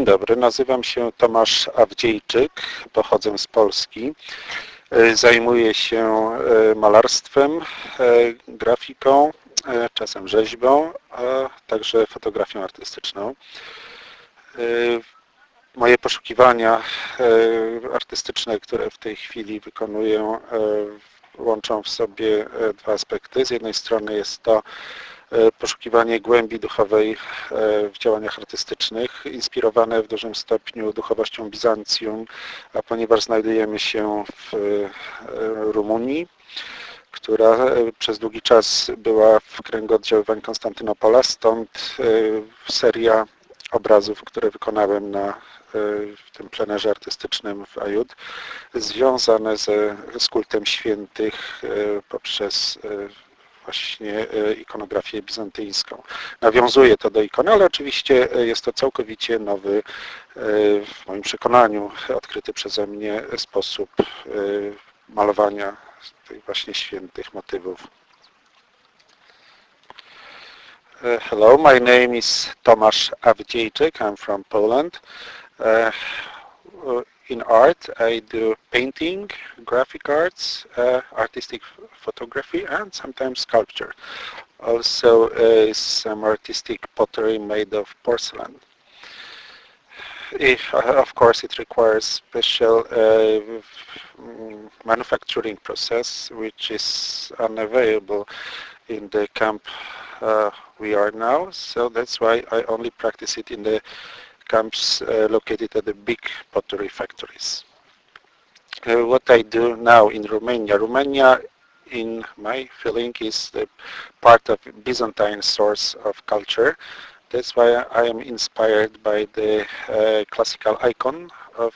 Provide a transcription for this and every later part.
dobry, nazywam się Tomasz Awdziejczyk, pochodzę z Polski. Zajmuję się malarstwem, grafiką, czasem rzeźbą, a także fotografią artystyczną. Moje poszukiwania artystyczne, które w tej chwili wykonuję, łączą w sobie dwa aspekty. Z jednej strony jest to poszukiwanie głębi duchowej w działaniach artystycznych, inspirowane w dużym stopniu duchowością Bizancjum, a ponieważ znajdujemy się w Rumunii, która przez długi czas była w kręgu oddziaływań Konstantynopola, stąd seria obrazów, które wykonałem w tym plenerze artystycznym w Aiud, związane z kultem świętych poprzez właśnie ikonografię bizantyjską. Nawiązuje to do ikony, ale oczywiście jest to całkowicie nowy, w moim przekonaniu, odkryty przeze mnie sposób malowania tych właśnie świętych motywów. Hello, my name is Tomasz Awdziejczyk. I'm from Poland. In art, I do painting, graphic arts, artistic photography, and sometimes sculpture. Also, some artistic pottery made of porcelain. Of course, it requires special manufacturing process, which is unavailable in the camp we are now. So that's why I only practice it in the camps located at the big pottery factories. What I do now in Romania. Romania, in my feeling, is the part of Byzantine source of culture. That's why I am inspired by the classical icon of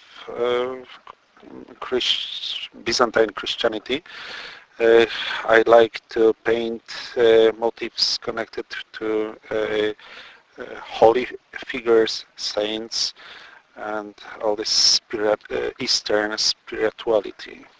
Byzantine Christianity. I like to paint motifs connected to holy figures, saints, and all this Eastern spirituality.